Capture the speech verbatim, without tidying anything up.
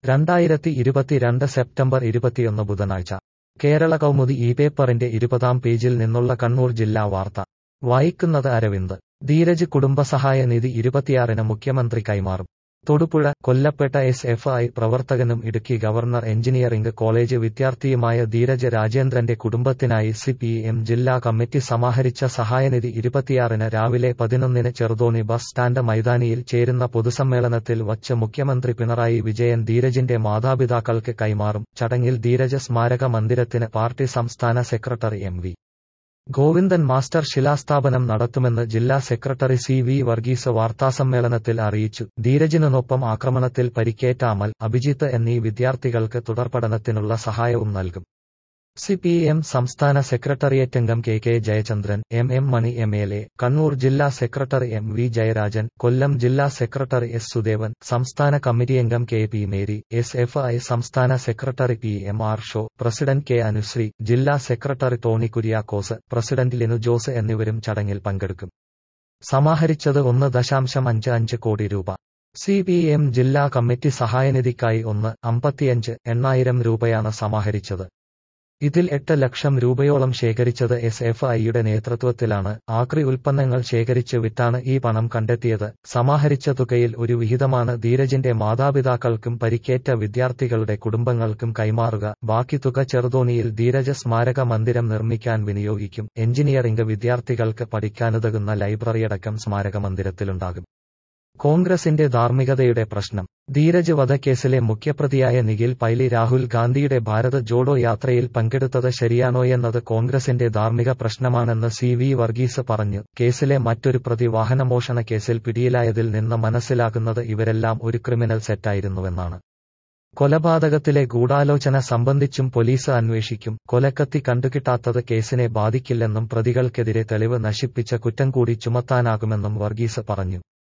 രണ്ടായിരത്തി ഇരുപത്തിരണ്ട് സെപ്റ്റംബർ ഇരുപത്തിയൊന്ന് ബുധനാഴ്ച കേരള കൗമുദി ഈ പേപ്പറിന്റെ ഇരുപതാം പേജിൽ നിന്നുള്ള കണ്ണൂർ ജില്ലാ വാർത്ത വായിക്കുന്നത് അരവിന്ദ്. ധീരജ് കുടുംബസഹായ നിധി ഇരുപത്തിയാറിന് മുഖ്യമന്ത്രി കൈമാറും. തൊടുപുഴ. കൊല്ലപ്പെട്ട എസ് എഫ് ഐ പ്രവർത്തകനും ഇടുക്കി ഗവർണർ എഞ്ചിനീയറിംഗ് കോളേജ് വിദ്യാർത്ഥിയുമായ ധീരജ് രാജേന്ദ്രന്റെ കുടുംബത്തിനായി സി പി എം ജില്ലാ കമ്മിറ്റി സമാഹരിച്ച സഹായനിധി ഇരുപത്തിയാറിന് രാവിലെ പതിനൊന്നിന് ചെറുതോണി ബസ് സ്റ്റാൻഡ് മൈതാനിയിൽ ചേരുന്ന പൊതുസമ്മേളനത്തിൽ വച്ച് മുഖ്യമന്ത്രി പിണറായി വിജയൻ ധീരജിന്റെ മാതാപിതാക്കൾക്ക് കൈമാറും. ചടങ്ങിൽ ധീരജ് സ്മാരക മന്ദിരത്തിന് പാർട്ടി സംസ്ഥാന secretary M V Govindan master ശിലാസ്ഥാപനം നടത്തുമെന്ന് ജില്ലാ സെക്രട്ടറി സി വി വർഗീസ് വാർത്താസമ്മേളനത്തിൽ അറിയിച്ചു. ധീരജിനൊപ്പം ആക്രമണത്തിൽ പരിക്കേറ്റ അമൽ, അഭിജിത്ത് എന്നീ വിദ്യാർത്ഥികൾക്ക് തുടർപഠനത്തിനുള്ള സഹായവും നൽകും. സി പി എം സംസ്ഥാന സെക്രട്ടേറിയറ്റ് അംഗം K K Jayachandran, M M Mani M L A, Kannur ജില്ലാ secretary M V Jayarajan, Kollam ജില്ലാ സെക്രട്ടറി എസ് സുദേവൻ, സംസ്ഥാന കമ്മിറ്റിയംഗം K P Mary, S F I സംസ്ഥാന secretary P M Arsho, president K Anusree, ജില്ലാ സെക്രട്ടറി ടോണി കുര്യാക്കോസ്, പ്രസിഡന്റ് ലിനു ജോസ് എന്നിവരും ചടങ്ങിൽ പങ്കെടുക്കും. സമാഹരിച്ചത് ഒന്ന് ദശാംശം അഞ്ച് അഞ്ച് കോടി രൂപ. സി പി എം ജില്ലാ കമ്മിറ്റി സഹായനിധിക്കായി ഒന്ന് അമ്പത്തിയഞ്ച് എണ്ണായിരം രൂപയാണ് സമാഹരിച്ചത്. ഇതിൽ എട്ട് ലക്ഷം രൂപയോളം ശേഖരിച്ചത് എസ് എഫ് ഐയുടെ നേതൃത്വത്തിലാണ്. ആക്രി ഉൽപ്പന്നങ്ങൾ ശേഖരിച്ച് വിറ്റാണ് ഈ പണം കണ്ടെത്തിയത്. സമാഹരിച്ച തുകയിൽ ഒരു വിഹിതമാണ് ധീരജിന്റെ മാതാപിതാക്കൾക്കും പരിക്കേറ്റ വിദ്യാർത്ഥികളുടെ കുടുംബങ്ങൾക്കും കൈമാറുക. ബാക്കി തുക ചെറുതോണിയിൽ ധീരജ് സ്മാരക മന്ദിരം നിർമ്മിക്കാൻ വിനിയോഗിക്കും. എഞ്ചിനീയറിംഗ് വിദ്യാർത്ഥികൾക്ക് പഠിക്കാനുതകുന്ന ലൈബ്രറിയടക്കം സ്മാരക മന്ദിരത്തിലുണ്ടാകും. കോൺഗ്രസിന്റെ ധാർമ്മികതയുടെ പ്രശ്നം. ധീരജ് വധക്കേസിലെ മുഖ്യപ്രതിയായ നിഖിൽ പൈലി രാഹുൽ ഗാന്ധിയുടെ ഭാരത് ജോഡോ യാത്രയിൽ പങ്കെടുത്തത് ശരിയാണോയെന്നത് കോൺഗ്രസിന്റെ ധാർമ്മിക പ്രശ്നമാണെന്ന് സി വി വർഗീസ് പറഞ്ഞു. കേസിലെ മറ്റൊരു പ്രതി വാഹനമോഷണ കേസിൽ പിടിയിലായതിൽ നിന്ന് മനസ്സിലാകുന്നത് ഇവരെല്ലാം ഒരു ക്രിമിനൽ സെറ്റായിരുന്നുവെന്നാണ്. കൊലപാതകത്തിലെ ഗൂഢാലോചന സംബന്ധിച്ചും പോലീസ് അന്വേഷിക്കും. കൊലക്കത്തി കണ്ടുകിട്ടാത്തത് കേസിനെ ബാധിക്കില്ലെന്നും പ്രതികൾക്കെതിരെ തെളിവ് നശിപ്പിച്ച കുറ്റം കൂടി ചുമത്താനാകുമെന്നും വർഗീസ് പറഞ്ഞു.